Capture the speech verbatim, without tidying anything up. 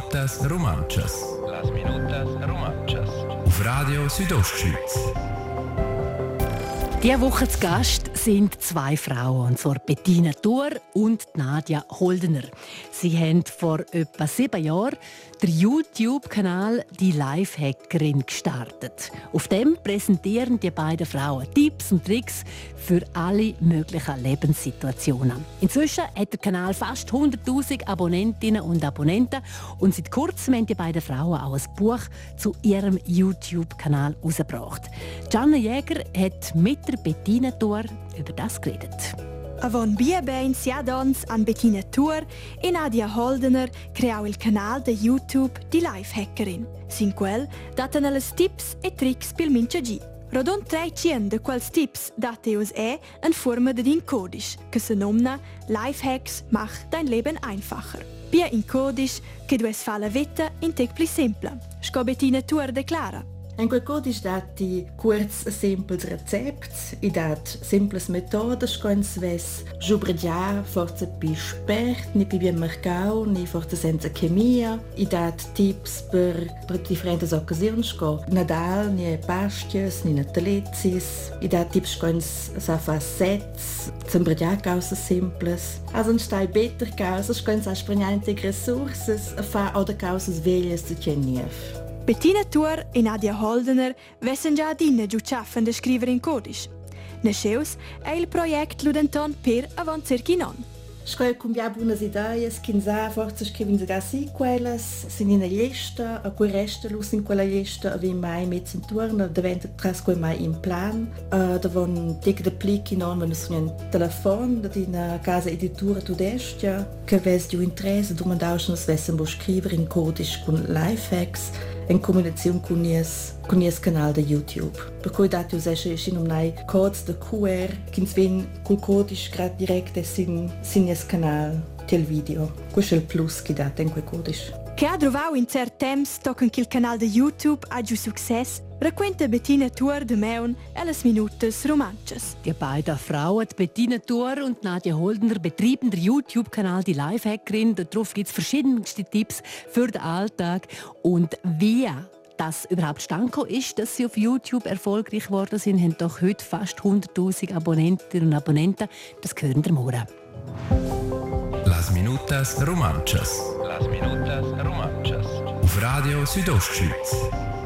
Minutas Romanchas. Las Minutas Romanchas. Auf Radio Südostschweiz. Diese Woche zu Gast sind zwei Frauen, und zwar Bettina Thur und Nadja Holdener. Sie haben vor etwa sieben Jahren den YouTube-Kanal «Die Lifehackerin» gestartet. Auf dem präsentieren die beiden Frauen Tipps und Tricks für alle möglichen Lebenssituationen. Inzwischen hat der Kanal fast hunderttausend Abonnentinnen und Abonnenten und seit kurzem haben die beiden Frauen auch ein Buch zu ihrem YouTube-Kanal herausgebracht. Gianna Jäger hat mit der Bettina Thur über das geredet. Avon bia ben sia dons an Bettina Thur e Nadja Holdener creau il canal de YouTube «Die Lifehackerin». Sin quel datan alles tips e tricks pil minchagi. Rodon treicien de quels tips date us e in forma de din codisch, che se nomna «Lifehacks mach dein Leben einfacher». Bia in codisch che du es fa la vita in tec pli simpla. Sco Bettina Thur declara. En quel codice dati kurz simples Rezept, i dat simples metodes coins ves jubrediar forza pi spert, ni pi bien mercau, ni forza senza chemia, i dat tips per per differentes occasioni sco Nadal, ni pastias, ni natalizis, i dat tips coins sa fa sets, zembrediar causas simples. Also stai better causas coins a spreniante resources, fa oder causas velhas zu tjenief. Bettina Thur e Nadja Holdener vessen già adina giù ciaffen de scrivere in codice. Nasceus è il progetto Ludenton per avant circa non. Scoil cumbia buonas ideias, quinza forza scrivin sogar si quellas, sin in una lista, a cui resta lus in quella lista, avi mai met in turno, davent trascoi mai in plan, uh, davon tic de plic in on, wenn su un telefon, dat in una casa editura tudestia, che ves giù interesse, domandauschnos vessen bo scrivere in codice con Lifehacks, in combinazione con il canale di YouTube. Per cui dati usesce in un codes de Q R che vien col codice grad direct sin sin il canale del video. Questo è il plus che date in quel codice. Che ha trovato in certi tempi toccano che il canale di YouTube ha giù successo, racconta Bettina Thur de Meun e le Minutes Romanchas. Die beiden Frauen, Bettina Thur und Nadja Holdener, betreiben den YouTube-Kanal «Die Lifehackerin». Darauf gibt es verschiedenste Tipps für den Alltag. Und wie das überhaupt stand ist, dass sie auf YouTube erfolgreich geworden sind, haben doch heute fast hunderttausend Abonnentinnen und Abonnenten. Das hören wir morgen. Las Minutas Romanchas. Las Minutas Romanchas. Auf Radio Südostschweiz.